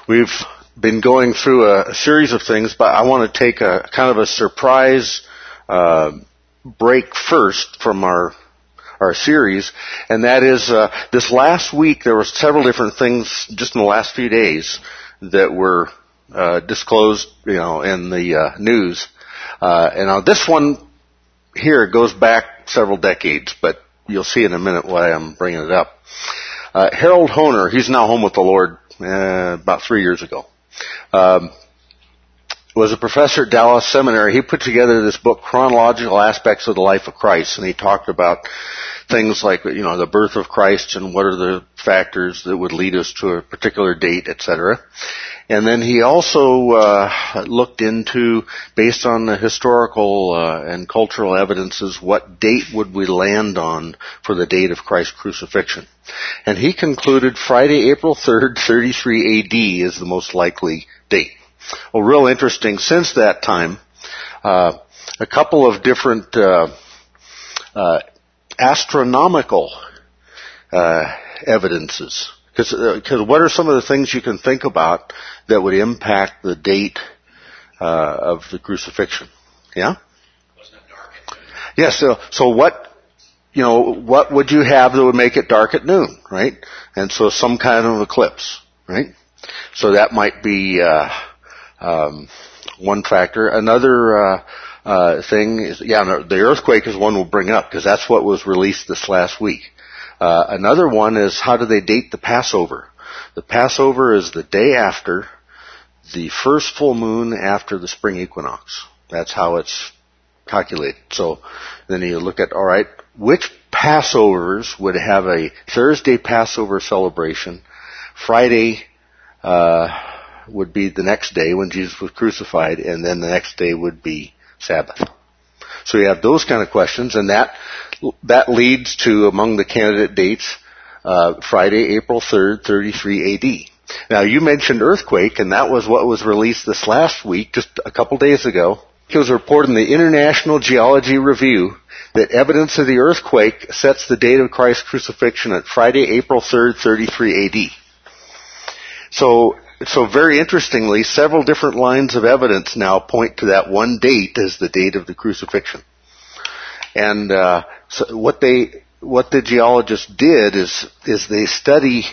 We've been going through a series of things, but I want to take a kind of a surprise break first from our series, and that is this last week there were several different things just in the last few days that were disclosed, in the news. And this one here goes back several decades, but you'll see in a minute why I'm bringing it up. Harold Hoehner, he's now home with the Lord about 3 years ago, was a professor at Dallas Seminary. He put together this book, Chronological Aspects of the Life of Christ, and he talked about things like, the birth of Christ and what are the factors that would lead us to a particular date, etc. And then he also looked into, based on the historical and cultural evidences, what date would we land on for the date of Christ's crucifixion. And he concluded Friday, April 3rd, 33 AD is the most likely date. Well, real interesting, since that time, a couple of different astronomical evidences. Because what are some of the things you can think about that would impact the date of the crucifixion? Yeah? Wasn't it dark at noon? Yes, so what would you have that would make it dark at noon, right? And so some kind of eclipse, right? So that might be one factor. Another thing is, the earthquake is one we'll bring up because that's what was released this last week. Another one is, how do they date the Passover? The Passover is the day after the first full moon after the spring equinox. That's how it's calculated. So then you look at, all right, which Passovers would have a Thursday Passover celebration? Friday would be the next day when Jesus was crucified, and then the next day would be Sabbath. So you have those kind of questions, and that leads to, among the candidate dates, Friday, April 3rd, 33 AD. Now, you mentioned earthquake, and that was what was released this last week, just a couple days ago. It was reported in the International Geology Review that evidence of the earthquake sets the date of Christ's crucifixion at Friday, April 3rd, 33 AD. So very interestingly, several different lines of evidence now point to that one date as the date of the crucifixion. And so what the geologists did is they study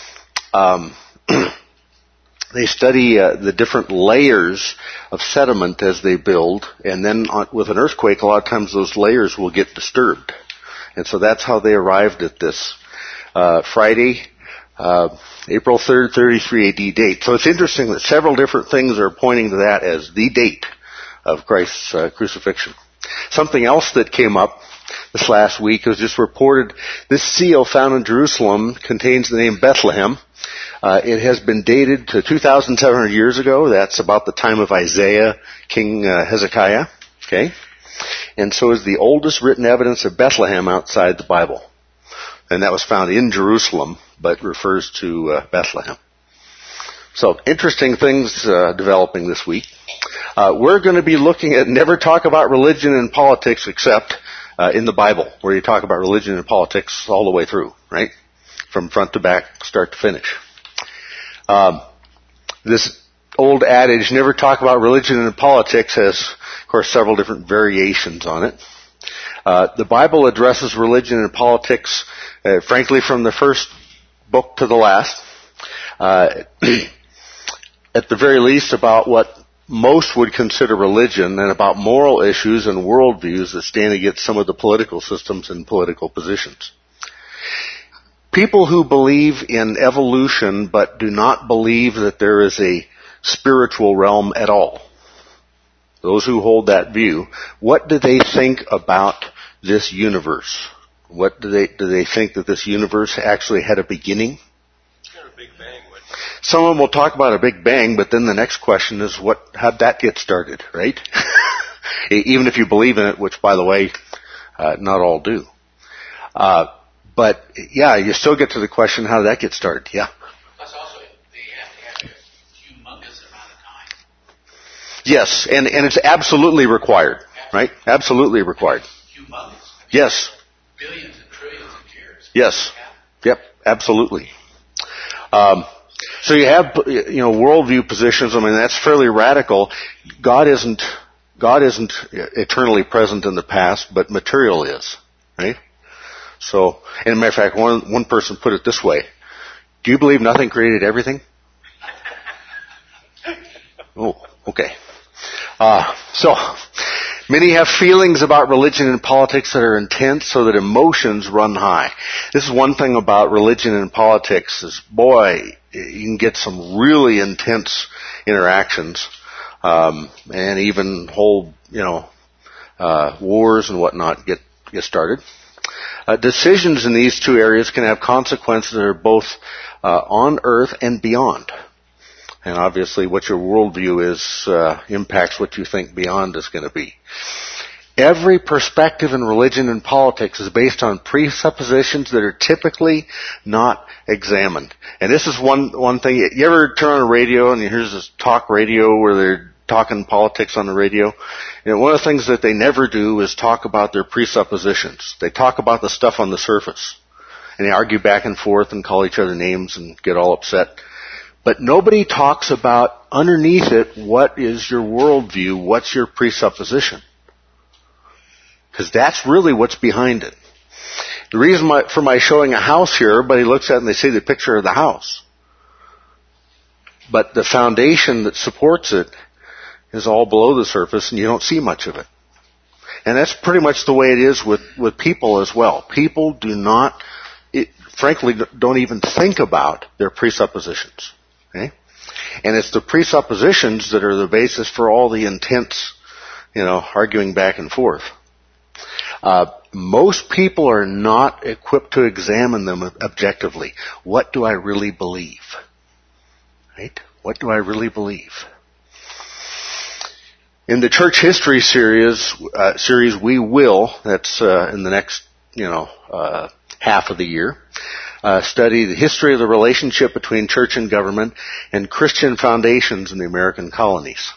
the different layers of sediment as they build, and then with an earthquake, a lot of times those layers will get disturbed. And so that's how they arrived at this Friday, April 3rd, 33 AD date. So it's interesting that several different things are pointing to that as the date of Christ's crucifixion. Something else that came up this last week was just reported, this seal found in Jerusalem contains the name Bethlehem. It has been dated to 2,700 years ago. That's about the time of Isaiah, King Hezekiah. Okay? And so is the oldest written evidence of Bethlehem outside the Bible. And that was found in Jerusalem, but refers to Bethlehem. So, interesting things developing this week. We're going to be looking at never talk about religion and politics except in the Bible, where you talk about religion and politics all the way through, right? From front to back, start to finish. This old adage, never talk about religion and politics, has, of course, several different variations on it. The Bible addresses religion and politics, frankly, from the first book to the last. At the very least, about what most would consider religion, and about moral issues and worldviews that stand against some of the political systems and political positions. People who believe in evolution but do not believe that there is a spiritual realm at all, those who hold that view, what do they think about this universe? What do they think that this universe actually had a beginning? A big bang. Some of them will talk about a big bang, but then the next question is, how'd that get started, right? Even if you believe in it, which, by the way, not all do. But yeah, you still get to the question, how did that get started? Yeah. Plus, also, they have to have a humongous amount of time. Yes, and it's absolutely required, right? Absolutely required. Humongous. Yes. Billions and trillions of years. Yes. Yep. Absolutely. So you have, worldview positions. I mean, that's fairly radical. God isn't eternally present in the past, but material is, right? So, and as a matter of fact, one person put it this way: do you believe nothing created everything? Oh, okay. So, many have feelings about religion and politics that are intense, so that emotions run high. This is one thing about religion and politics is, boy, you can get some really intense interactions, and even whole, wars and whatnot get started. Decisions in these two areas can have consequences that are both on earth and beyond. And obviously what your worldview is impacts what you think beyond is going to be. Every perspective in religion and politics is based on presuppositions that are typically not examined. And this is one thing. You ever turn on the radio and you hear this talk radio where they're talking politics on the radio? One of the things that they never do is talk about their presuppositions. They talk about the stuff on the surface. And they argue back and forth and call each other names and get all upset. But nobody talks about underneath it, what is your worldview? What's your presupposition? Because that's really what's behind it. The reason for my showing a house here, everybody looks at it and they see the picture of the house. But the foundation that supports it is all below the surface and you don't see much of it. And that's pretty much the way it is with people as well. People frankly, don't even think about their presuppositions. Okay? And it's the presuppositions that are the basis for all the intense, arguing back and forth. Most people are not equipped to examine them objectively. What do I really believe? Right? What do I really believe? In the church history series, we will, that's in the next, half of the year, study the history of the relationship between church and government and Christian foundations in the American colonies.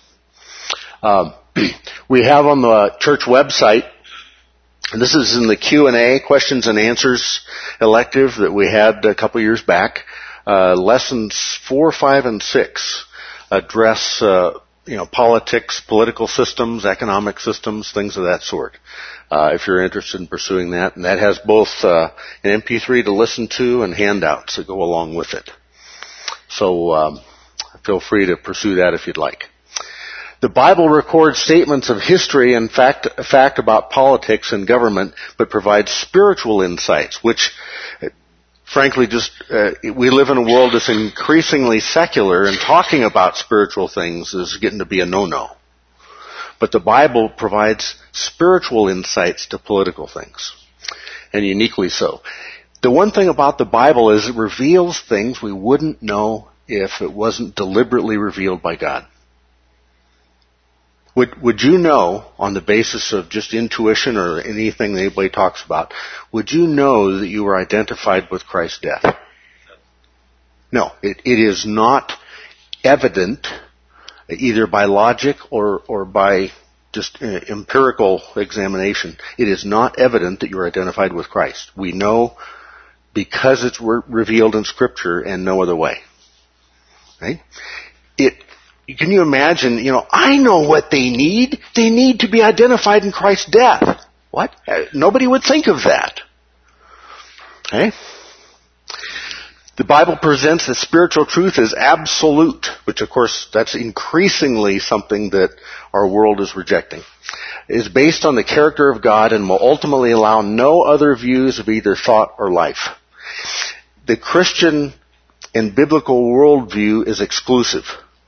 We have on the church website, and this is in the Q&A, questions and answers elective that we had a couple years back, lessons 4, 5, and 6 address politics, political systems, economic systems, things of that sort. If you're interested in pursuing that, and that has both an MP3 to listen to and handouts that go along with it. So feel free to pursue that if you'd like. The Bible records statements of history and fact about politics and government, but provides spiritual insights, which frankly we live in a world that's increasingly secular, and talking about spiritual things is getting to be a no-no. But the Bible provides spiritual insights to political things, and uniquely so. The one thing about the Bible is it reveals things we wouldn't know if it wasn't deliberately revealed by God. Would you know, on the basis of just intuition or anything that anybody talks about, would you know that you were identified with Christ's death? No, it is not evident, either by logic or by just empirical examination. It is not evident that you are identified with Christ. We know because it's revealed in Scripture and no other way. Right? Can you imagine, I know what they need. They need to be identified in Christ's death. What? Nobody would think of that. Okay? The Bible presents that spiritual truth as absolute, which of course that's increasingly something that our world is rejecting. It is based on the character of God and will ultimately allow no other views of either thought or life. The Christian and biblical worldview is exclusive.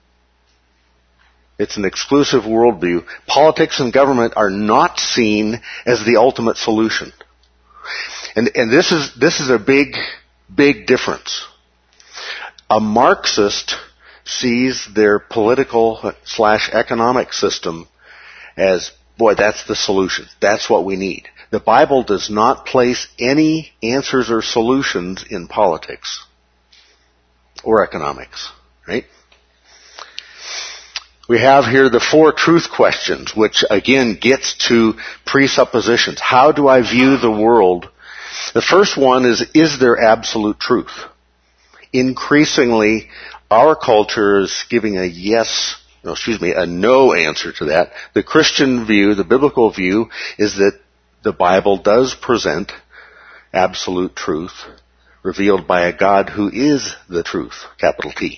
It's an exclusive worldview. Politics and government are not seen as the ultimate solution. And this is a big difference. A Marxist sees their political/economic system as, boy, that's the solution. That's what we need. The Bible does not place any answers or solutions in politics or economics, right? We have here the 4 truth questions, which again gets to presuppositions. How do I view the world? The first one is there absolute truth? increasingly, our culture is giving a no answer to that. The Christian view, the biblical view, is that the Bible does present absolute truth revealed by a God who is the truth, capital T.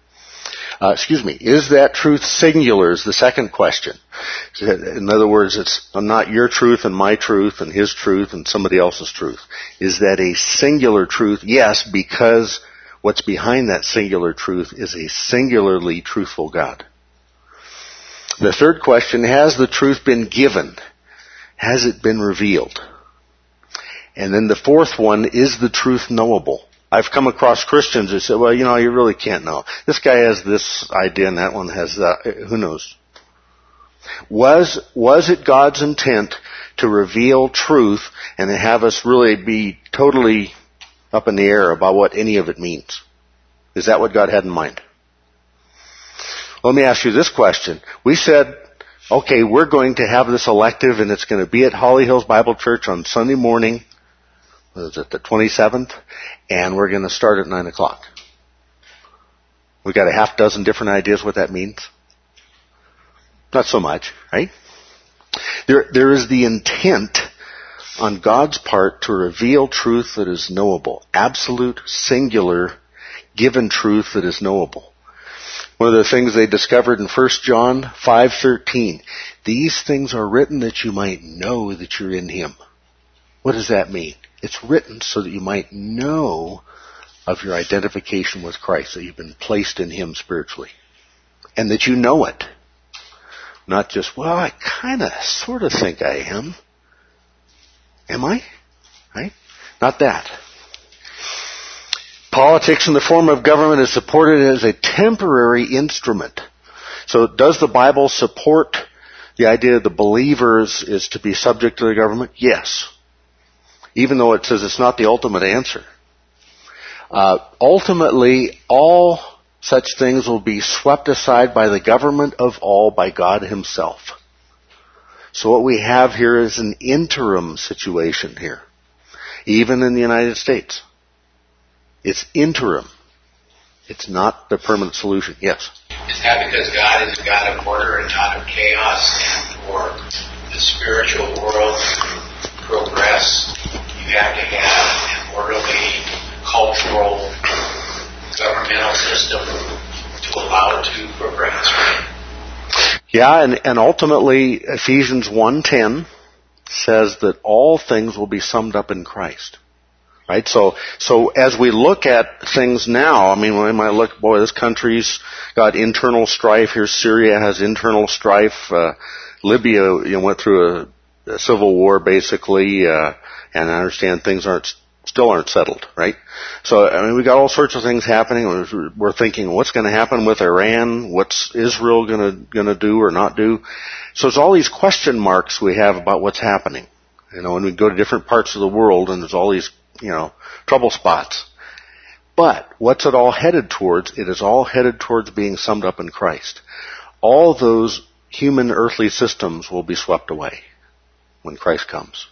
Is that truth singular is the second question. In other words, it's not your truth and my truth and his truth and somebody else's truth. Is that a singular truth? Yes, because what's behind that singular truth is a singularly truthful God. The third question, has the truth been given? Has it been revealed? And then the fourth one, is the truth knowable? I've come across Christians who say, well, you really can't know. This guy has this idea and that one has that. Who knows? Was it God's intent to reveal truth and to have us really be totally up in the air about what any of it means? Is that what God had in mind? Let me ask you this question. We said, okay, we're going to have this elective and it's going to be at Holly Hills Bible Church on Sunday morning. Was it the 27th? And we're going to start at 9 o'clock. We got a half dozen different ideas what that means. Not so much, right? There is the intent on God's part to reveal truth that is knowable. Absolute, singular, given truth that is knowable. One of the things they discovered in 1 John 5:13, these things are written that you might know that you're in Him. What does that mean? It's written so that you might know of your identification with Christ, that you've been placed in Him spiritually. And that you know it. Not just, well, I sort of think I am. Am I? Right? Not that. Politics in the form of government is supported as a temporary instrument. So does the Bible support the idea that the believers is to be subject to the government? Yes. Even though it says it's not the ultimate answer. Ultimately, all such things will be swept aside by the government of all, by God Himself. So what we have here is an interim situation here. Even in the United States. It's interim. It's not the permanent solution. Yes? Is that because God is a God of order and not of chaos, and for the spiritual world to progress, you have to have an orderly, cultural, governmental system to allow it to progress, right? Yeah, and ultimately Ephesians 1:10 says that all things will be summed up in Christ. Right? So as we look at things now, we might look, this country's got internal strife. Here Syria has internal strife. Libya, went through a civil war basically, and I understand things still aren't settled, right? So, we got all sorts of things happening. We're thinking, what's going to happen with Iran? What's Israel going to do or not do? So it's all these question marks we have about what's happening. When we go to different parts of the world and there's all these, trouble spots. But what's it all headed towards? It is all headed towards being summed up in Christ. All those human earthly systems will be swept away when Christ comes.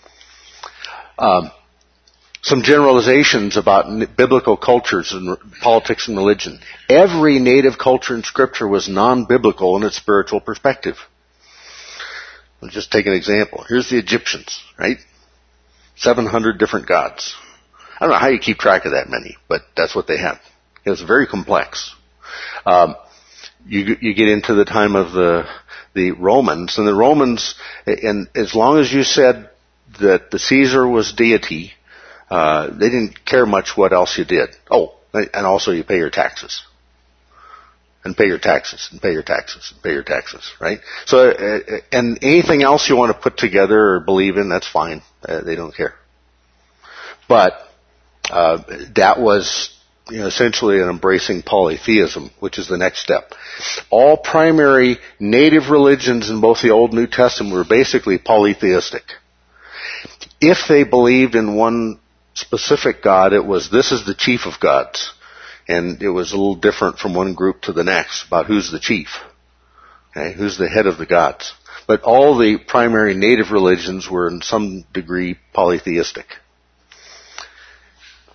Some generalizations about biblical cultures and politics and religion. Every native culture in Scripture was non-biblical in its spiritual perspective. Let's just take an example. Here's the Egyptians, right? 700 different gods. I don't know how you keep track of that many, but that's what they have. It's very complex. You get into the time of the Romans, and the Romans, and as long as you said that the Caesar was deity, they didn't care much what else you did. Oh, and also you pay your taxes. And pay your taxes, and pay your taxes, and pay your taxes, right? So, and anything else you want to put together or believe in, that's fine. They don't care. But, that was, essentially an embracing polytheism, which is the next step. All primary native religions in both the Old and New Testament were basically polytheistic. If they believed in one specific God, it was, this is the chief of gods. And it was a little different from one group to the next about who's the chief. Okay, who's the head of the gods. But all the primary native religions were in some degree polytheistic.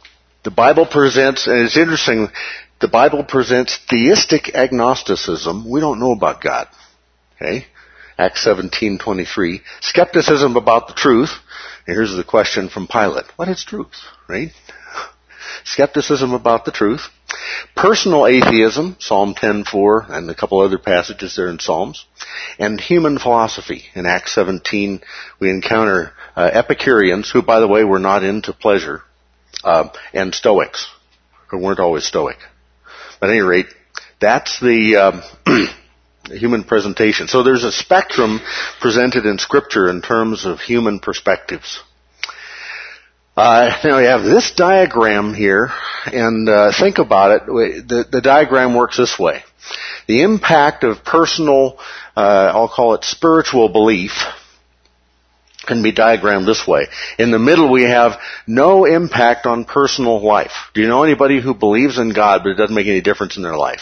The Bible presents, and it's interesting, the Bible presents theistic agnosticism. We don't know about God. Okay? Acts 17:23. Skepticism about the truth. And here's the question from Pilate. What is truth? Right? Skepticism about the truth. Personal atheism, Psalm 10:4, and a couple other passages there in Psalms. And human philosophy. In Acts 17, we encounter Epicureans, who, by the way, were not into pleasure, and Stoics, who weren't always Stoic. But at any rate, that's the human presentation. So there's a spectrum presented in Scripture in terms of human perspectives. Now we have this diagram here, and think about it. The diagram works this way. The impact of personal, I'll call it spiritual belief, can be diagrammed this way. In the middle we have no impact on personal life. Do you know anybody who believes in God but it doesn't make any difference in their life?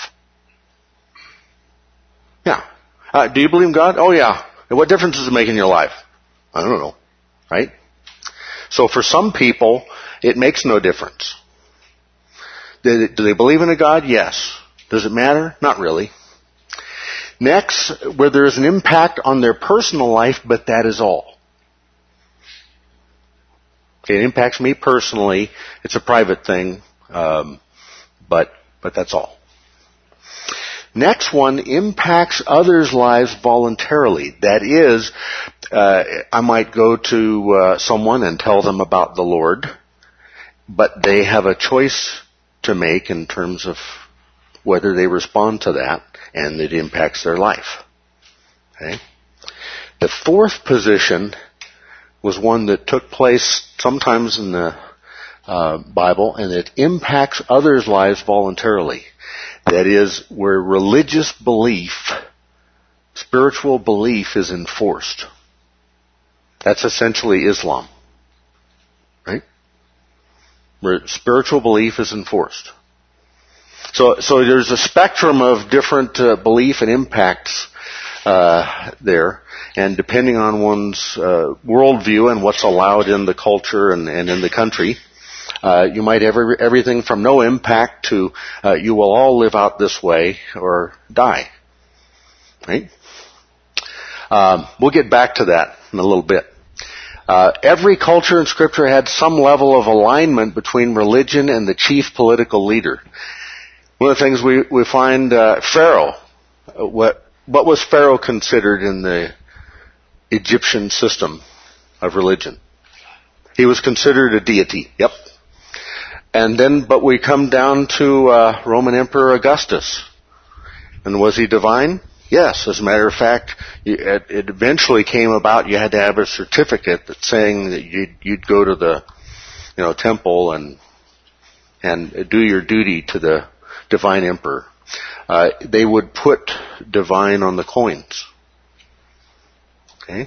Yeah. Do you believe in God? Oh yeah. And what difference does it make in your life? I don't know. Right? So for some people, it makes no difference. Do they believe in a God? Yes. Does it matter? Not really. Next, where there is an impact on their personal life, but that is all. Okay, it impacts me personally. It's a private thing, but that's all. Next one impacts others' lives voluntarily. That is, I might go to someone and tell them about the Lord, but they have a choice to make in terms of whether they respond to that, and it impacts their life. Okay? The fourth position was one that took place sometimes in the Bible, and it impacts others' lives voluntarily. That is, where religious belief, spiritual belief is enforced. That's essentially Islam. Right? Where spiritual belief is enforced. So there's a spectrum of different belief and impacts there, and depending on one's worldview and what's allowed in the culture and in the country, you might have everything from no impact to you will all live out this way or die. Right? We'll get back to that in a little bit. Every culture in Scripture had some level of alignment between religion and the chief political leader. One of the things we find Pharaoh. What was Pharaoh considered in the Egyptian system of religion? He was considered a deity. Yep. And then, but we come down to Roman Emperor Augustus. And was he divine? Yes. As a matter of fact, it eventually came about. You had to have a certificate that's saying that you'd go to the, temple and do your duty to the divine emperor. They would put divine on the coins. Okay.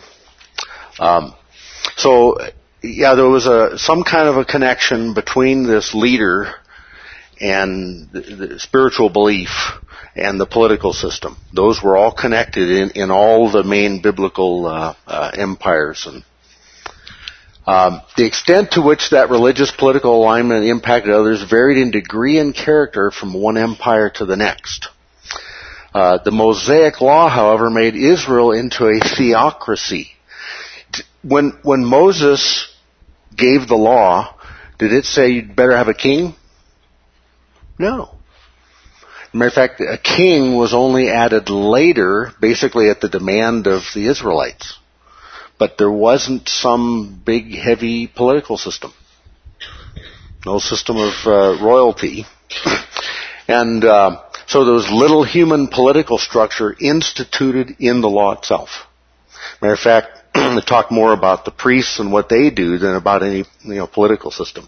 There was some kind of a connection between this leader and the spiritual belief and the political system. Those were all connected in all the main biblical empires. And the extent to which that religious political alignment impacted others varied in degree and character from one empire to the next. The Mosaic Law, however, made Israel into a theocracy. When Moses gave the law, did it say you'd better have a king? No. As a matter of fact, a king was only added later, basically at the demand of the Israelites. But there wasn't some big, heavy political system. No system of royalty. And so there was little human political structure instituted in the law itself. Matter of fact, they talk more about the priests and what they do than about any political system.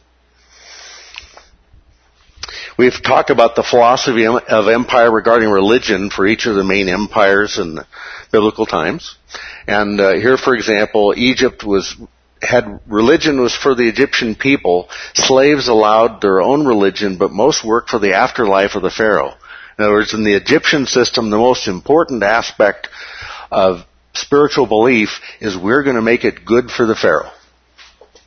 We've talked about the philosophy of empire regarding religion for each of the main empires in the biblical times. And here, for example, religion was for the Egyptian people. Slaves allowed their own religion, but most worked for the afterlife of the pharaoh. In other words, in the Egyptian system, the most important aspect of spiritual belief is we're going to make it good for the pharaoh.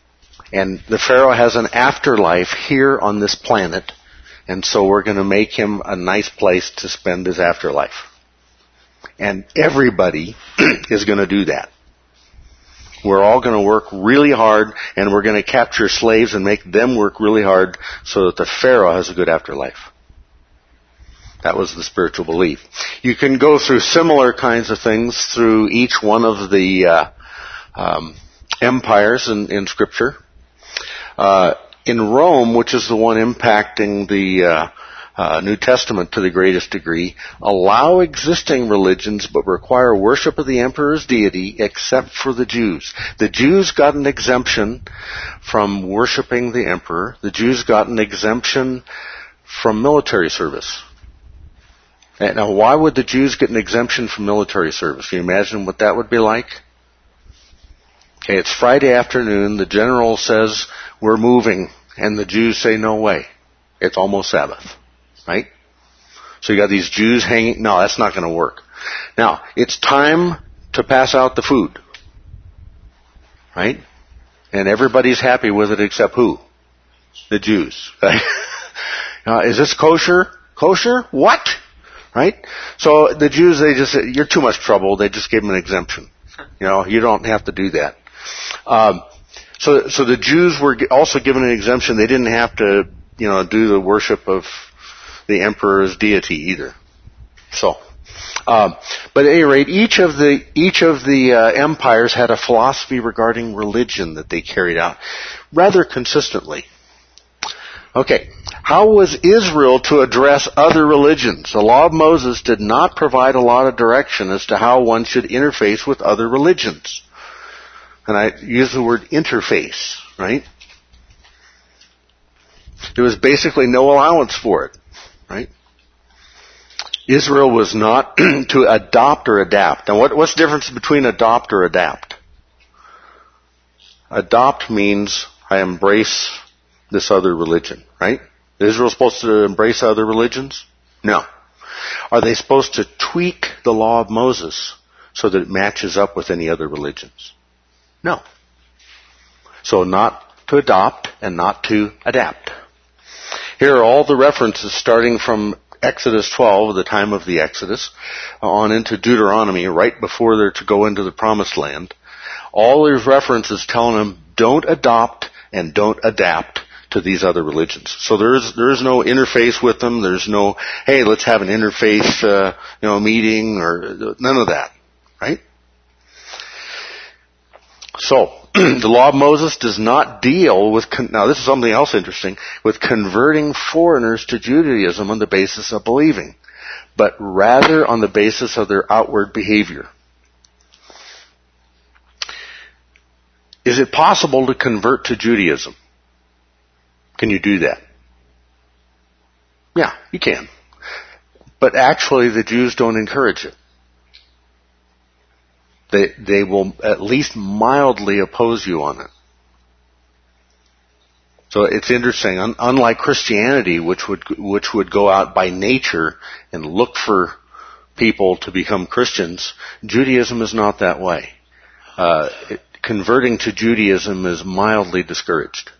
And the Pharaoh has an afterlife here on this planet, and so we're going to make him a nice place to spend his afterlife. And everybody is going to do that. We're all going to work really hard, and we're going to capture slaves and make them work really hard so that the Pharaoh has a good afterlife. That was the spiritual belief. You can go through similar kinds of things through each one of the empires in Scripture. In Rome, which is the one impacting the New Testament to the greatest degree, allow existing religions but require worship of the emperor's deity except for the Jews. The Jews got an exemption from worshiping the emperor. The Jews got an exemption from military service. Now, why would the Jews get an exemption from military service? Can you imagine what that would be like? Okay, it's Friday afternoon. The general says, we're moving. And the Jews say, no way. It's almost Sabbath. Right? So you got these Jews hanging. No, that's not going to work. Now, it's time to pass out the food. Right? And everybody's happy with it except who? The Jews. Right? Now, is this kosher? Kosher? What? Right? So the Jews, they just said, you're too much trouble. They just gave them an exemption. You don't have to do that. So the Jews were also given an exemption. They didn't have to, do the worship of the emperor's deity either. So, but at any rate, each of the empires had a philosophy regarding religion that they carried out rather consistently. Okay, how was Israel to address other religions? The law of Moses did not provide a lot of direction as to how one should interface with other religions. And I use the word interface, right? There was basically no allowance for it, right? Israel was not to adopt or adapt. Now what's the difference between adopt or adapt? Adopt means I embrace this other religion, right? Is Israel supposed to embrace other religions? No. Are they supposed to tweak the law of Moses so that it matches up with any other religions? No. So not to adopt and not to adapt. Here are all the references starting from Exodus 12, the time of the Exodus, on into Deuteronomy, right before they're to go into the Promised Land. All these references telling them, don't adopt and don't adapt to these other religions. So there's no interface with them. There's no, hey, let's have an interfaith, meeting or none of that, right? So, the law of Moses does not deal with, now this is something else interesting, with converting foreigners to Judaism on the basis of believing, but rather on the basis of their outward behavior. Is it possible to convert to Judaism? Can you do that? Yeah, you can. But actually the Jews don't encourage it. They will at least mildly oppose you on it. So it's interesting. Unlike Christianity, which would go out by nature and look for people to become Christians, Judaism is not that way. Converting to Judaism is mildly discouraged.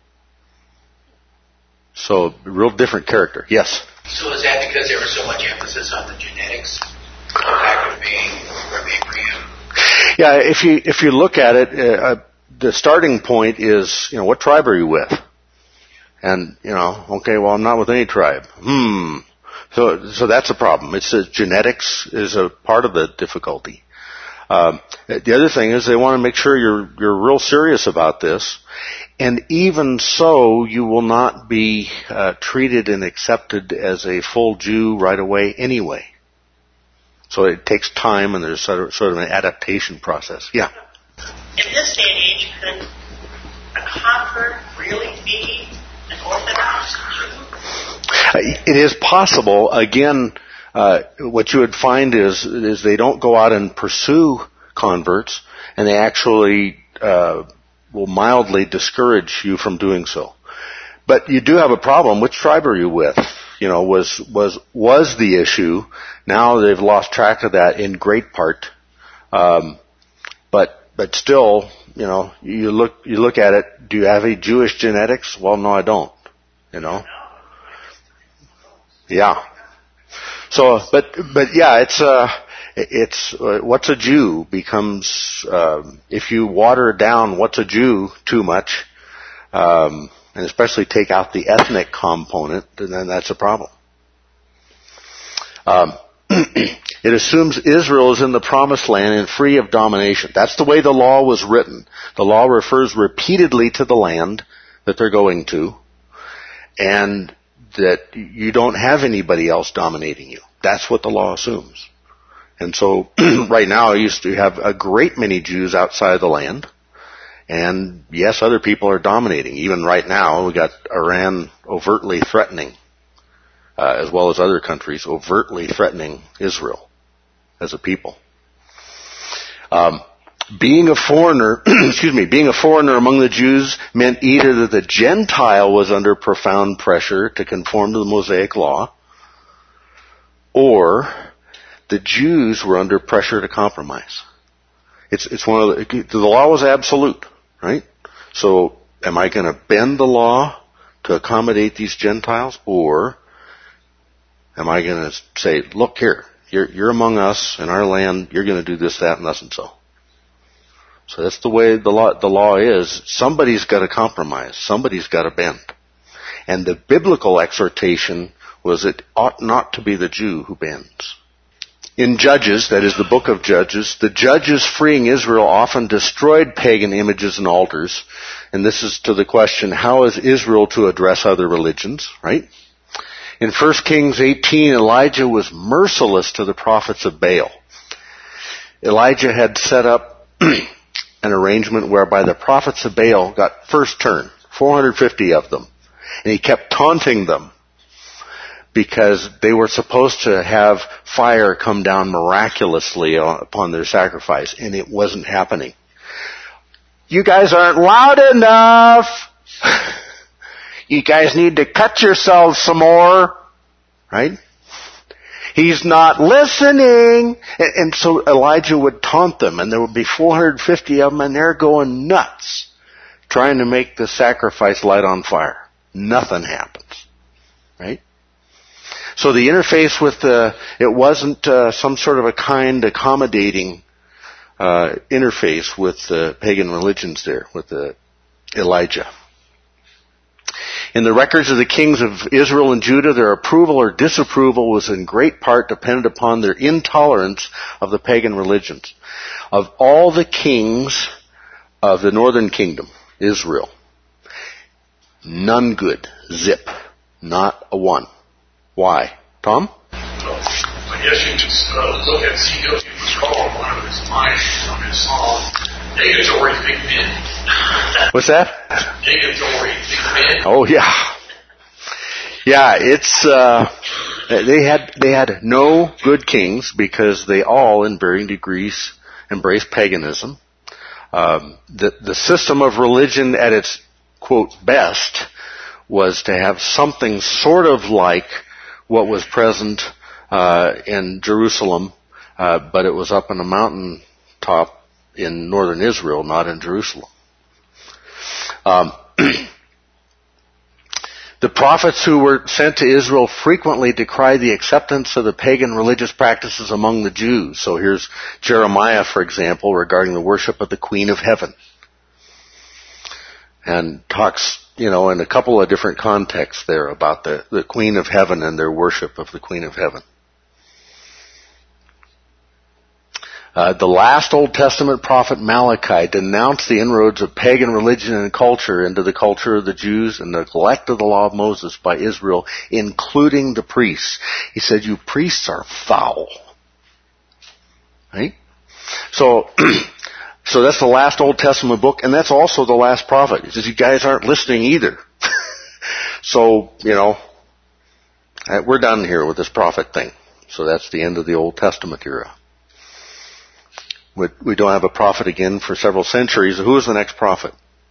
So, real different character. Yes? So is that because there was so much emphasis on the genetics? The fact of being Abraham? Yeah, if you look at it, the starting point is, what tribe are you with? And, okay, well, I'm not with any tribe. So that's a problem. It's genetics is a part of the difficulty. The other thing is they want to make sure you're real serious about this. And even so, you will not be treated and accepted as a full Jew right away anyway. So it takes time, and there's sort of an adaptation process. Yeah? In this day and age, could a convert really be an Orthodox Jew? It is possible. Again, what you would find is they don't go out and pursue converts, and they actually will mildly discourage you from doing so. But you do have a problem. Which tribe are you with? Was the issue. Now they've lost track of that in great part. But still, you look at it, do you have any Jewish genetics? Well, no, I don't, Yeah. So, but yeah, it's what's a Jew becomes, if you water down what's a Jew too much, and especially take out the ethnic component, then that's a problem. It assumes Israel is in the promised land and free of domination. That's the way the law was written. The law refers repeatedly to the land that they're going to, and that you don't have anybody else dominating you. That's what the law assumes. And so, right now, I used to have a great many Jews outside the land, and yes, other people are dominating. Even right now, we got Iran overtly threatening, as well as other countries overtly threatening Israel as a people. Being a foreigner, being a foreigner among the Jews meant either that the Gentile was under profound pressure to conform to the Mosaic law, or the Jews were under pressure to compromise. It's one of the law was absolute, right? So, am I going to bend the law to accommodate these Gentiles, or am I going to say, look here, you're among us in our land, you're going to do this, that, and thus and so. So that's the way the law is. Somebody's got to compromise. Somebody's got to bend. And the biblical exhortation was it ought not to be the Jew who bends. In Judges, that is the book of Judges, the judges freeing Israel often destroyed pagan images and altars. And this is to the question, how is Israel to address other religions, right? In 1 Kings 18, Elijah was merciless to the prophets of Baal. Elijah had set up an arrangement whereby the prophets of Baal got first turn, 450 of them. And he kept taunting them because they were supposed to have fire come down miraculously upon their sacrifice, and it wasn't happening. You guys aren't loud enough. You guys need to cut yourselves some more. Right? He's not listening. And so Elijah would taunt them, and there would be 450 of them, and they're going nuts, trying to make the sacrifice light on fire. Nothing happens. Right? So the interface with it wasn't some sort of a kind accommodating interface with the pagan religions there, with Elijah. In the records of the kings of Israel and Judah, their approval or disapproval was in great part dependent upon their intolerance of the pagan religions. Of all the kings of the northern kingdom, Israel, none good. Zip. Not a one. Why? Tom? I guess you could look at C.W. Call, one of his lines from his song, Negatory Big Men. What's that? Negatory Big Men. Oh, yeah. Yeah, it's, they had no good kings because they all, in varying degrees, embraced paganism. The system of religion at its, quote, best was to have something sort of like what was present in Jerusalem, but it was up on a mountain top in northern Israel, not in Jerusalem. The prophets who were sent to Israel frequently decried the acceptance of the pagan religious practices among the Jews. So here's Jeremiah, for example, regarding the worship of the Queen of Heaven. And talks, in a couple of different contexts there about the Queen of Heaven and their worship of the Queen of Heaven. The last Old Testament prophet Malachi denounced the inroads of pagan religion and culture into the culture of the Jews and the neglect of the law of Moses by Israel, including the priests. He said, you priests are foul. Right? So that's the last Old Testament book, and that's also the last prophet. He says, you guys aren't listening either. So, we're done here with this prophet thing. So that's the end of the Old Testament era. We don't have a prophet again for several centuries. Who is the next prophet?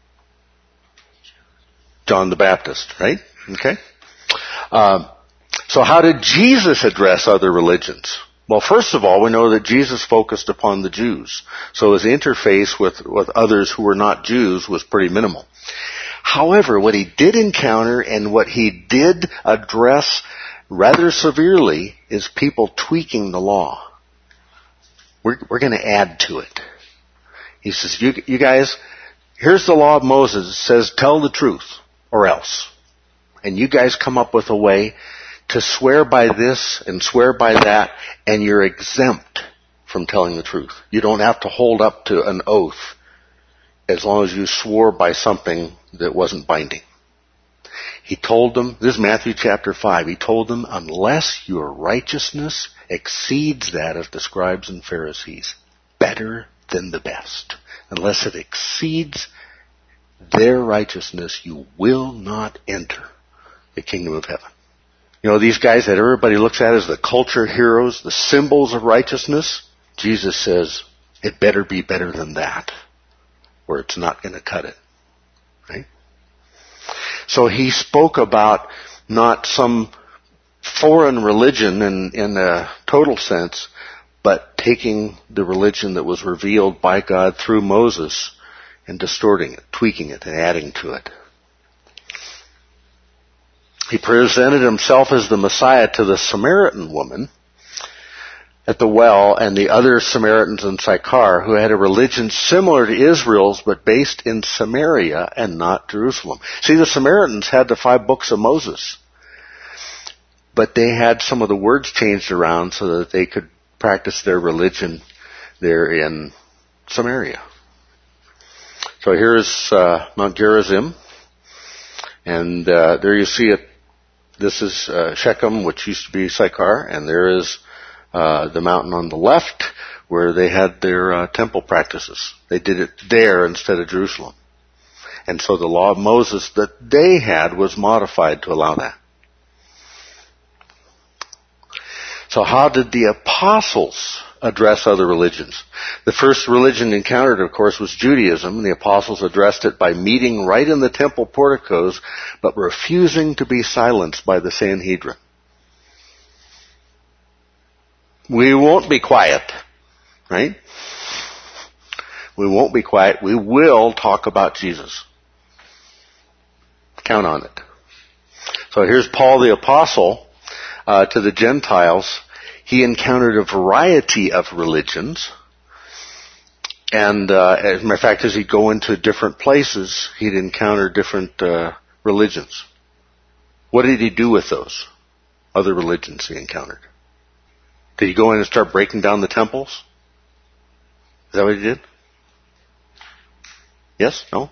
John the Baptist, right? Okay. So how did Jesus address other religions? Well, first of all, we know that Jesus focused upon the Jews. So his interface with others who were not Jews was pretty minimal. However, what he did encounter and what he did address rather severely is people tweaking the law. We're going to add to it. He says, you guys, here's the law of Moses. It says, tell the truth or else. And you guys come up with a way to swear by this and swear by that, and you're exempt from telling the truth. You don't have to hold up to an oath as long as you swore by something that wasn't binding. He told them, this is Matthew chapter 5, he told them, unless your righteousness exceeds that of the scribes and Pharisees, better than the best. Unless it exceeds their righteousness, you will not enter the kingdom of heaven. You know, these guys that everybody looks at as the culture heroes, the symbols of righteousness, Jesus says, it better be better than that, or it's not going to cut it. Right? So he spoke about not some foreign religion in a total sense, but taking the religion that was revealed by God through Moses and distorting it, tweaking it, and adding to it. He presented himself as the Messiah to the Samaritan woman at the well and the other Samaritans in Sychar who had a religion similar to Israel's but based in Samaria and not Jerusalem. See, the Samaritans had the 5 books of Moses, but they had some of the words changed around so that they could practice their religion there in Samaria. So here's Mount Gerizim, and there you see it. This is Shechem, which used to be Sychar, and there is the mountain on the left where they had their temple practices. They did it there instead of Jerusalem. And so the law of Moses that they had was modified to allow that. So how did the apostles address other religions? The first religion encountered, of course, was Judaism, and the apostles addressed it by meeting right in the temple porticos, but refusing to be silenced by the Sanhedrin. We won't be quiet, right? We won't be quiet. We will talk about Jesus. Count on it. So here's Paul the apostle to the Gentiles. He encountered a variety of religions. And as a matter of fact, as he'd go into different places, he'd encounter different religions. What did he do with those other religions he encountered? Did he go in and start breaking down the temples? Is that what he did? Yes? No?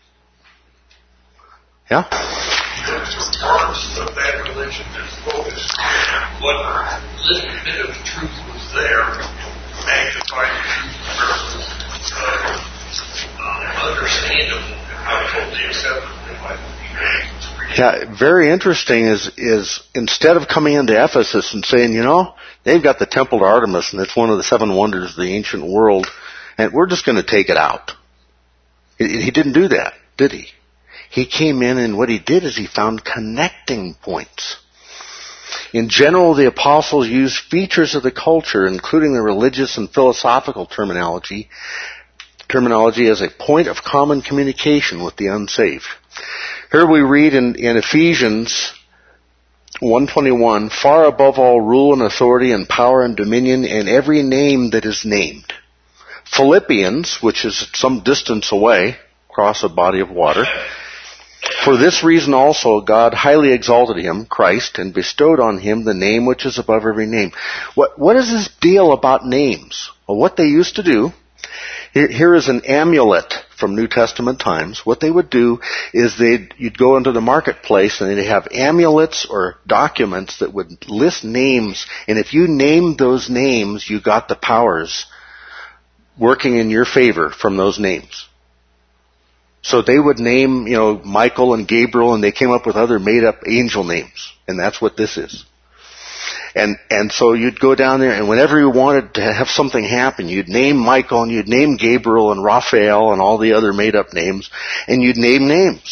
Yeah? Just parts of that religion that focused on what little bit of truth was there, magnified the truth versus understandable and how totally acceptable it might be. Yeah, very interesting is instead of coming into Ephesus and saying, you know, they've got the temple to Artemis and it's one of the 7 wonders of the ancient world and we're just going to take it out. He didn't do that, did he? He came in and what he did is he found connecting points. In general, the apostles used features of the culture, including the religious and philosophical terminology as a point of common communication with the unsaved. Here we read in Ephesians 1:21, far above all rule and authority and power and dominion and every name that is named. Philippians, which is some distance away, across a body of water. For this reason also God highly exalted him, Christ, and bestowed on him the name which is above every name. What is this deal about names? Well, what they used to do, here is an amulet from New Testament times. What they would do is you'd go into the marketplace and they'd have amulets or documents that would list names, and if you named those names, you got the powers working in your favor from those names. So they would name, you know, Michael and Gabriel, and they came up with other made-up angel names, and that's what this is. And so you'd go down there, and whenever you wanted to have something happen, you'd name Michael, and you'd name Gabriel and Raphael and all the other made-up names, and you'd name names.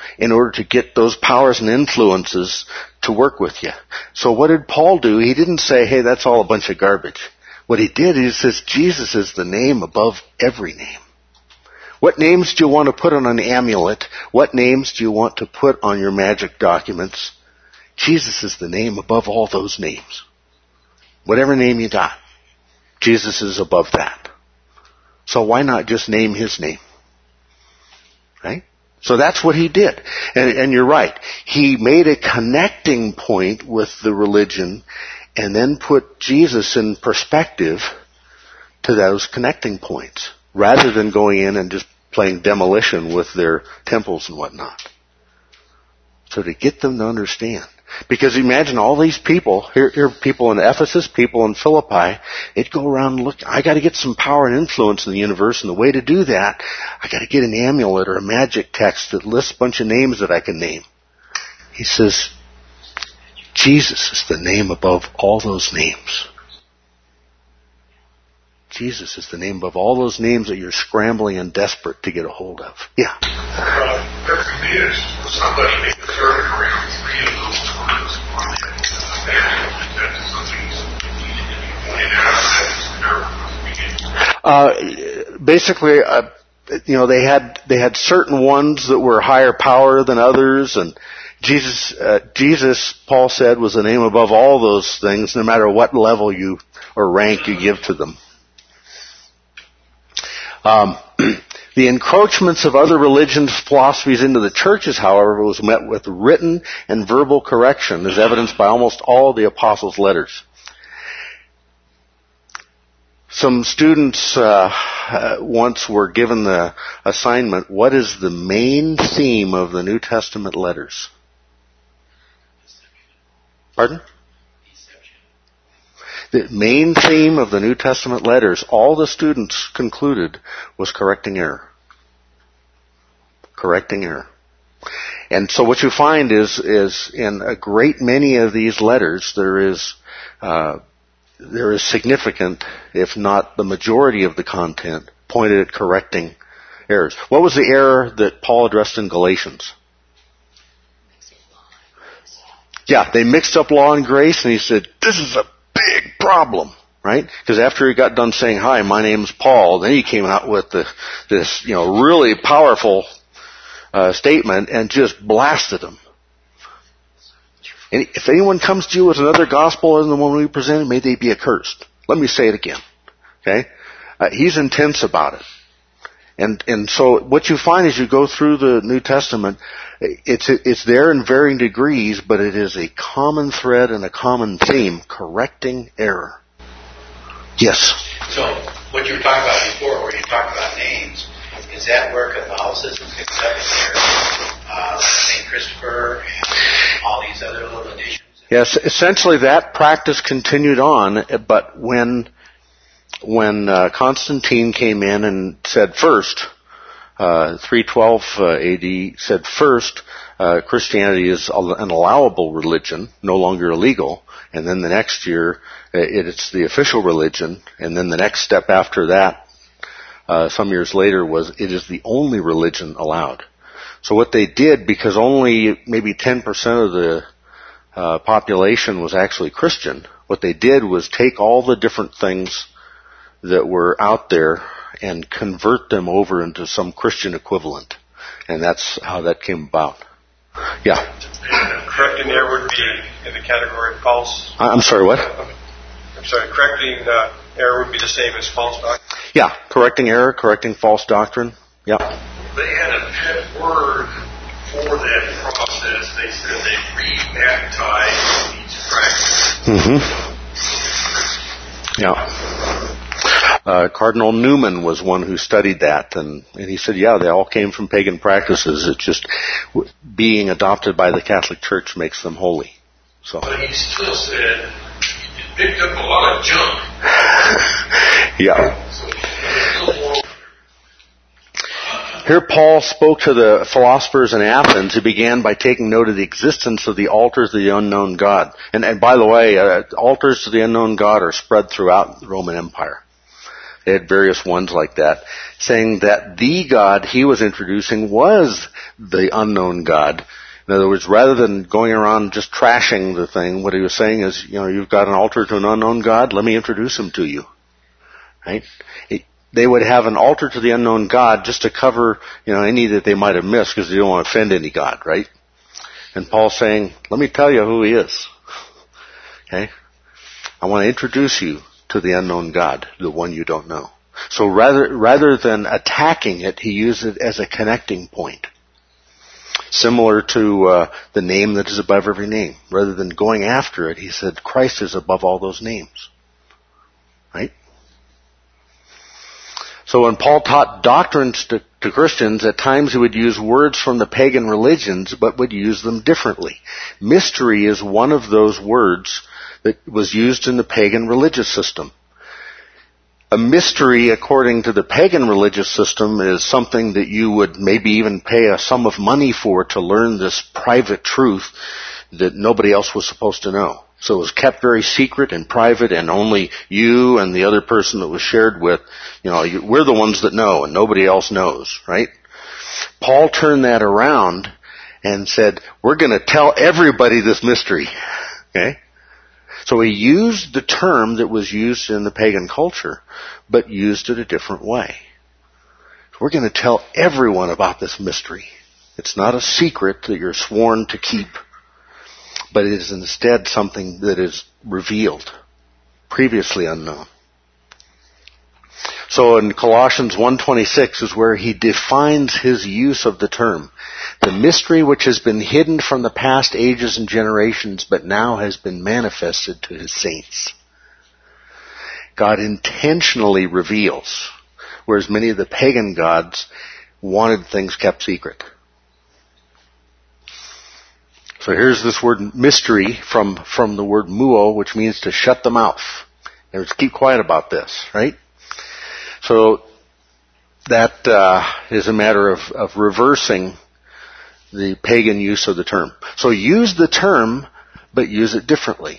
in order to get those powers and influences to work with you. So what did Paul do? He didn't say, hey, that's all a bunch of garbage. What he did, he says, Jesus is the name above every name. What names do you want to put on an amulet? What names do you want to put on your magic documents? Jesus is the name above all those names. Whatever name you got, Jesus is above that. So why not just name his name? Right? So that's what he did. And you're right. He made a connecting point with the religion and then put Jesus in perspective to those connecting points, rather than going in and just playing demolition with their temples and whatnot. So to get them to understand. Because imagine all these people, here are people in Ephesus, people in Philippi, they'd go around and look, I gotta get some power and influence in the universe, and the way to do that, I gotta get an amulet or a magic text that lists a bunch of names that I can name. He says, Jesus is the name above all those names. Jesus is the name above all those names that you're scrambling and desperate to get a hold of. Yeah. Every years, somebody make a certain around three of those words on the basically, they had certain ones that were higher power than others, and Jesus, Paul said, was the name above all those things, no matter what level you or rank you give to them. The encroachments of other religions, philosophies into the churches, however, was met with written and verbal correction, as evidenced by almost all of the apostles' letters. Some students once were given the assignment, what is the main theme of the New Testament letters? Pardon? The main theme of the New Testament letters, all the students concluded, was correcting error. Correcting error. And so what you find is in a great many of these letters, there is significant, if not the majority of the content, pointed at correcting errors. What was the error that Paul addressed in Galatians? Yeah, they mixed up law and grace, and he said, this is a big problem, right? Because after he got done saying, hi, my name's Paul, then he came out with this really powerful statement and just blasted them. And if anyone comes to you with another gospel other than the one we presented, may they be accursed. Let me say it again. Okay? He's intense about it. And so what you find as you go through the New Testament, it's there in varying degrees, but it is a common thread and a common theme, correcting error. Yes? So, what you were talking about before, where you talked about names, is that where Catholicism picks up there? St. Christopher and all these other little additions? Yes, essentially that practice continued on, but when Constantine came in and said first, 312 AD, said first, Christianity is an allowable religion, no longer illegal, and then the next year it's the official religion, and then the next step after that, some years later, was it is the only religion allowed. So what they did, because only maybe 10% of the population was actually Christian, what they did was take all the different things that were out there and convert them over into some Christian equivalent. And that's how that came about. Yeah? And correcting error would be in the category of false. I'm sorry, what? I'm sorry, correcting error would be the same as false doctrine? Yeah, correcting error, correcting false doctrine. Yeah. They had a pet word for that process. They said they re-baptized each practice. Mm-hmm. Yeah. Cardinal Newman was one who studied that, and he said, yeah, they all came from pagan practices. It's just being adopted by the Catholic Church makes them holy. So. But he still said it picked up a lot of junk. Yeah. Here Paul spoke to the philosophers in Athens who began by taking note of the existence of the altars of the unknown God. And by the way, altars to the unknown God are spread throughout the Roman Empire. They had various ones like that, saying that the God he was introducing was the unknown God. In other words, rather than going around just trashing the thing, what he was saying is, you've got an altar to an unknown God, let me introduce him to you. Right? They would have an altar to the unknown God just to cover, any that they might have missed because they don't want to offend any God, right? And Paul's saying, let me tell you who he is. Okay? I want to introduce you to the unknown God, the one you don't know. So rather than attacking it, he used it as a connecting point. Similar to the name that is above every name. Rather than going after it, he said, Christ is above all those names. Right? So when Paul taught doctrines to Christians, at times he would use words from the pagan religions, but would use them differently. Mystery is one of those words that was used in the pagan religious system. A mystery, according to the pagan religious system, is something that you would maybe even pay a sum of money for to learn this private truth that nobody else was supposed to know. So it was kept very secret and private, and only you and the other person that was shared with, we're the ones that know and nobody else knows, right? Paul turned that around and said, we're going to tell everybody this mystery. Okay? So he used the term that was used in the pagan culture, but used it a different way. We're going to tell everyone about this mystery. It's not a secret that you're sworn to keep, but it is instead something that is revealed, previously unknown. So in Colossians 1:26 is where he defines his use of the term. The mystery which has been hidden from the past ages and generations, but now has been manifested to his saints. God intentionally reveals, whereas many of the pagan gods wanted things kept secret. So here's this word mystery from the word muo, which means to shut the mouth. And let's keep quiet about this, right? So that is a matter of reversing the pagan use of the term. So use the term, but use it differently.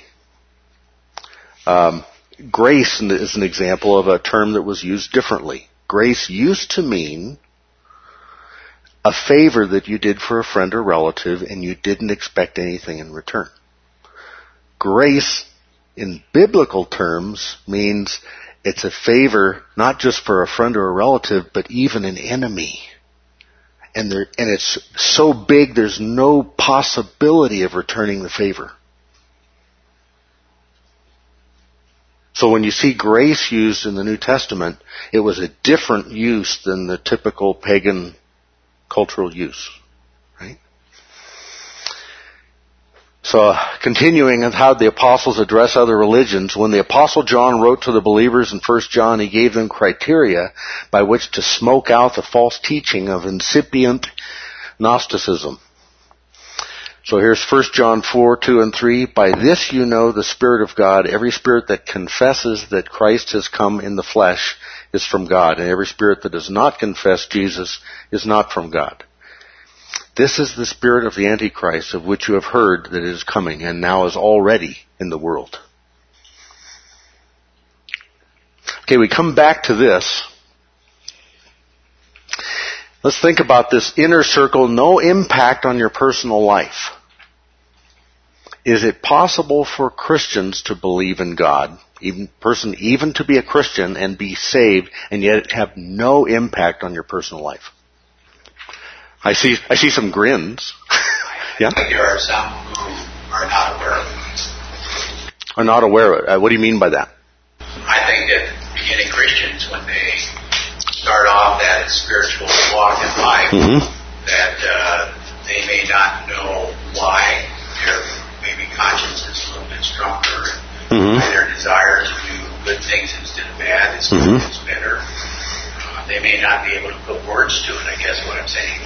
Grace is an example of a term that was used differently. Grace used to mean a favor that you did for a friend or relative and you didn't expect anything in return. Grace, in biblical terms, means it's a favor not just for a friend or a relative, but even an enemy. And it's so big there's no possibility of returning the favor. So when you see grace used in the New Testament, it was a different use than the typical pagan cultural use, right? So continuing with how the apostles address other religions, when the apostle John wrote to the believers in 1 John, he gave them criteria by which to smoke out the false teaching of incipient Gnosticism. So here's 1 John 4:2 and 3. By this you know the Spirit of God. Every spirit that confesses that Christ has come in the flesh is from God, and every spirit that does not confess Jesus is not from God. This is the spirit of the Antichrist, of which you have heard that it is coming, and now is already in the world. Okay, we come back to this. Let's think about this inner circle, no impact on your personal life. Is it possible for Christians to believe in God, even to be a Christian and be saved, and yet have no impact on your personal life? I see some grins. Yeah? There are some who are not aware of it. Are not aware of it. What do you mean by that? I think that beginning Christians, when they start off that spiritual walk in life, that they may not know why their maybe conscience is a little bit stronger, and their desire to do good things instead of bad is better. They may not be able to put words to it, I guess what I'm saying.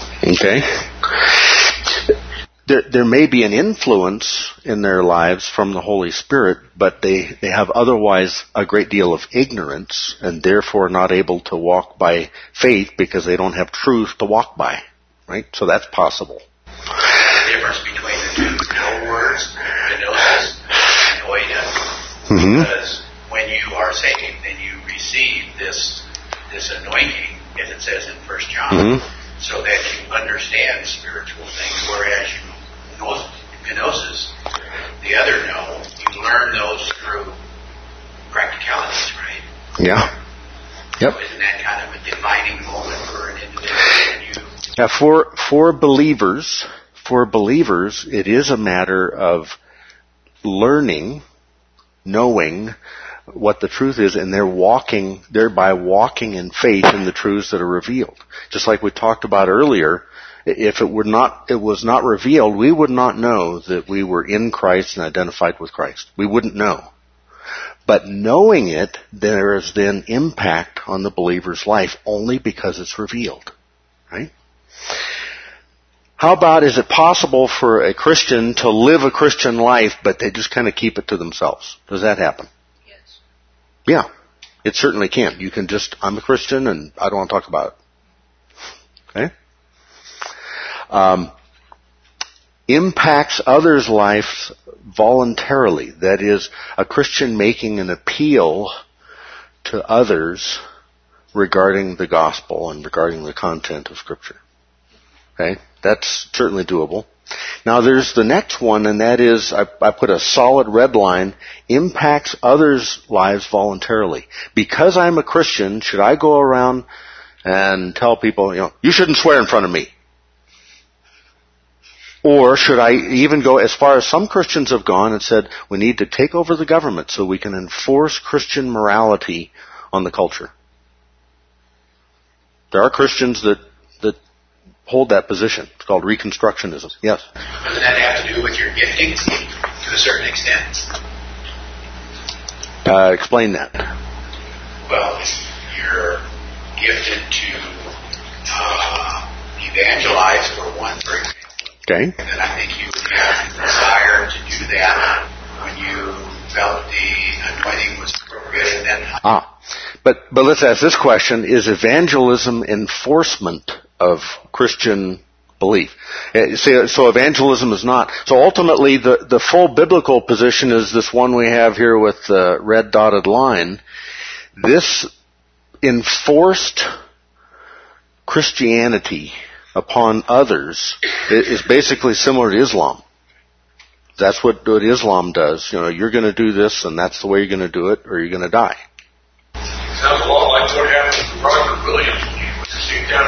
Okay. There may be an influence in their lives from the Holy Spirit, but they have otherwise a great deal of ignorance and therefore not able to walk by faith because they don't have truth to walk by. Right? So that's possible. The difference between the two, no words, gnosis, and oida. Because when you are saved, then you receive receive this anointing, as it says in 1 John, so that you understand spiritual things, whereas gnosis, the other know, you learn those through practicalities, right? Yeah. Yep. So isn't that kind of a defining moment for an individual? Now, for believers, it is a matter of learning, knowing what the truth is, and thereby walking in faith in the truths that are revealed. Just like we talked about earlier, if it was not revealed, we would not know that we were in Christ and identified with Christ. We wouldn't know. But knowing it, there is then impact on the believer's life only because it's revealed. Right? How about, is it possible for a Christian to live a Christian life, but they just kind of keep it to themselves? Does that happen? Yes. Yeah, it certainly can. You can I'm a Christian and I don't want to talk about it. Okay? Impacts others' lives voluntarily. That is, a Christian making an appeal to others regarding the gospel and regarding the content of Scripture. Okay? That's certainly doable. Now there's the next one, and that is, I put a solid red line, impacts others' lives voluntarily. Because I'm a Christian, should I go around and tell people, you shouldn't swear in front of me? Or should I even go as far as some Christians have gone and said, we need to take over the government so we can enforce Christian morality on the culture? There are Christians that hold that position. It's called Reconstructionism. Yes? Doesn't that have to do with your gifting to a certain extent? Explain that. Well, if you're gifted to evangelize for one, for example, okay, then I think you would have the desire to do that when you felt the anointing was appropriate at that time. But let's ask this question: is evangelism enforcement of Christian belief? So evangelism is not. So ultimately, the full biblical position is this one we have here with the red dotted line. This enforced Christianity upon others is basically similar to Islam. That's what Islam does. You're going to do this, and that's the way you're going to do it, or you're going to die. Sounds a lot like what happened to Roger Williams when he was seen down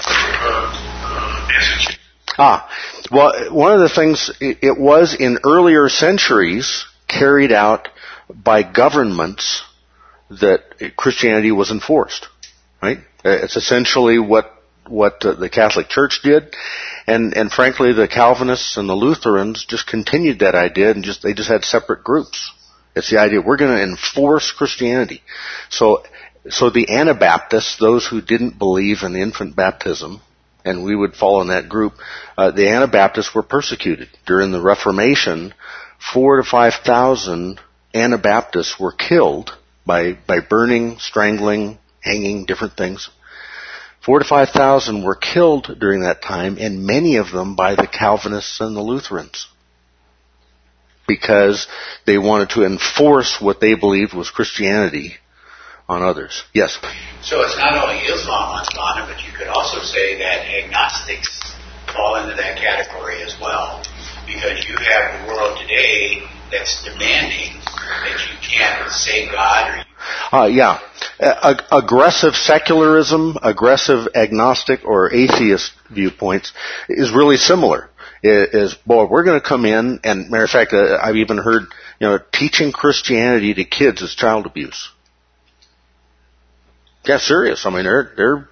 in Massachusetts. Well, one of the things, it was in earlier centuries carried out by governments that Christianity was enforced. Right? It's essentially what the Catholic Church did, and frankly the Calvinists and the Lutherans just continued that idea, and they just had separate groups. It's the idea, we're going to enforce Christianity. So the Anabaptists, those who didn't believe in infant baptism, and we would fall in that group, the Anabaptists were persecuted. During the Reformation, 4,000 to 5,000 Anabaptists were killed by burning, strangling, hanging, different things. 4,000 to 5,000 were killed during that time, and many of them by the Calvinists and the Lutherans, because they wanted to enforce what they believed was Christianity on others. Yes? So it's not only Islam on Islam, but you could also say that agnostics fall into that category as well, because you have a world today that's demanding that you can't say God or yeah. Aggressive secularism, aggressive agnostic or atheist viewpoints is really similar. We're going to come in, and matter of fact, I've even heard, teaching Christianity to kids is child abuse. Yeah, serious. I mean, they're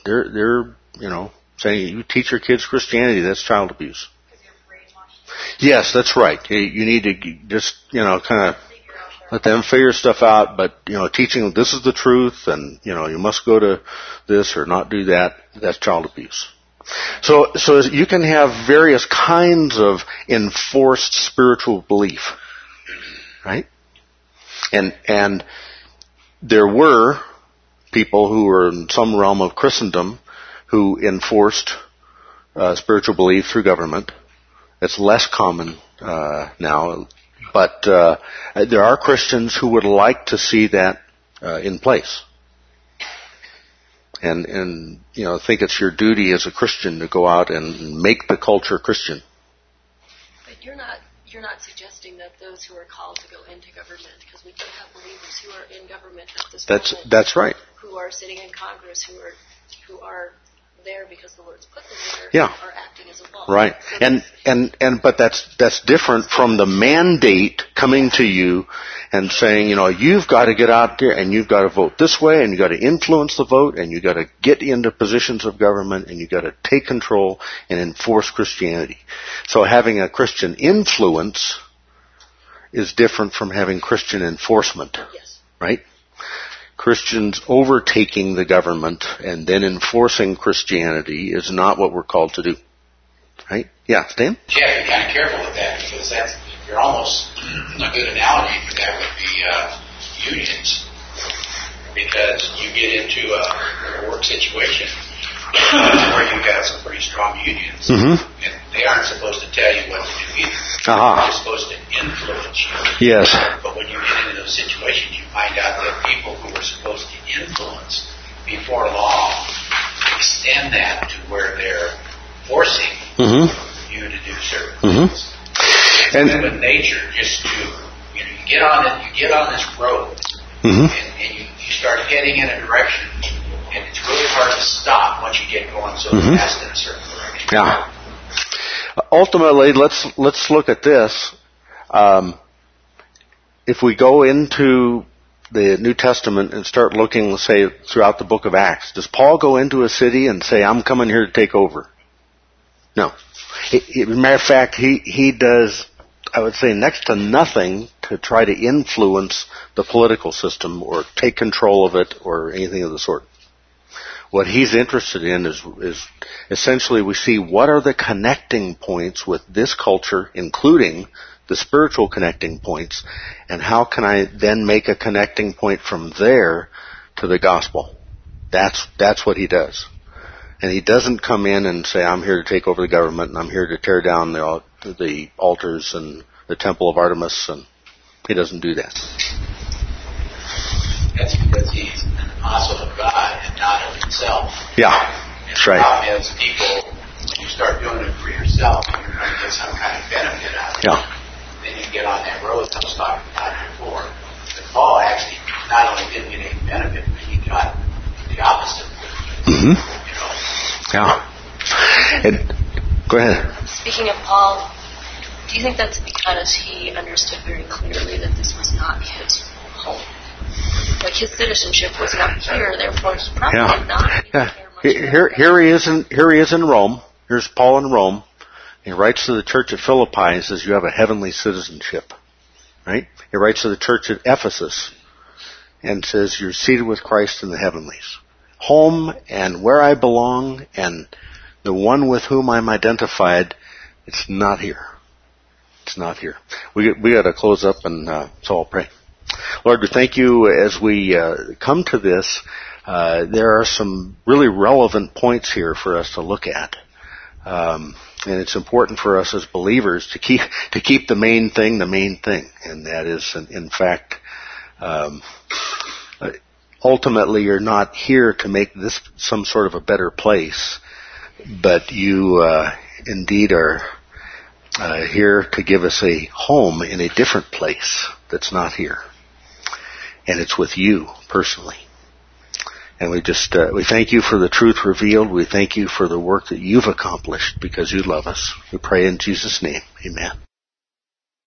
saying you teach your kids Christianity, that's child abuse. Yes, that's right. You need to just, kind of let them figure stuff out, but, teaching them this is the truth and, you must go to this or not do that, that's child abuse. So you can have various kinds of enforced spiritual belief, right? And there were people who were in some realm of Christendom who enforced spiritual belief through government. It's less common now, but there are Christians who would like to see that in place. and think it's your duty as a Christian to go out and make the culture Christian. But you're not suggesting that those who are called to go into government, because we do have believers who are in government at this moment. That's right. Who are sitting in Congress, who are there because the Lord's put them there, are acting as a law. Right. So but that's different from the mandate coming to you and saying, you've got to get out there and you've got to vote this way and you've got to influence the vote and you've got to get into positions of government and you've got to take control and enforce Christianity. So having a Christian influence is different from having Christian enforcement. Yes. Right? Christians overtaking the government and then enforcing Christianity is not what we're called to do. Right? Yeah, Stan? You have to be kind of careful with that because you're almost, a good analogy for that would be unions. Because you get into a work situation where you've got some pretty strong unions, and they aren't supposed to tell you what to do either. They're supposed to influence you. Yes. But when you get into those situations, you find out that people who were supposed to influence before long extend that to where they're forcing you to do certain things. And with nature, just to you get on this road, and you start heading in a direction, and it's really hard to stop once you get going so fast in a certain direction. Yeah. Ultimately, let's look at this. If we go into the New Testament and start looking, say, throughout the book of Acts, does Paul go into a city and say, I'm coming here to take over? No. As a matter of fact, he does, I would say, next to nothing to try to influence the political system or take control of it or anything of the sort. What he's interested in is essentially we see what are the connecting points with this culture, including the spiritual connecting points, and how can I then make a connecting point from there to the gospel. That's what he does. And he doesn't come in and say, I'm here to take over the government and I'm here to tear down the altars and the temple of Artemis, and he doesn't do that. That's because he's an apostle of God and not of himself. Yeah, that's right. The problem is people, when you start doing it for yourself, you're going to get some kind of benefit out of it. Yeah. Then you get on that road that I was talking about before. But Paul actually not only didn't get any benefit, but he got the opposite. Yeah. And, go ahead. Speaking of Paul, do you think that's because he understood very clearly that this was not his home? Like his citizenship was not here, therefore he probably did not care much. Here he is in Rome. Here's Paul in Rome. He writes to the church at Philippi and says, you have a heavenly citizenship. Right? He writes to the church at Ephesus and says, you're seated with Christ in the heavenlies. Home and where I belong and the one with whom I'm identified, it's not here. It's not here. We got to close up and so I'll pray. Lord, we thank you as we come to this. There are some really relevant points here for us to look at. And it's important for us as believers to keep the main thing, and that is, in fact, ultimately you're not here to make this some sort of a better place, but you indeed are here to give us a home in a different place that's not here, and it's with you personally. And we thank you for the truth revealed. We thank you for the work that you've accomplished because you love us. We pray in Jesus' name. Amen.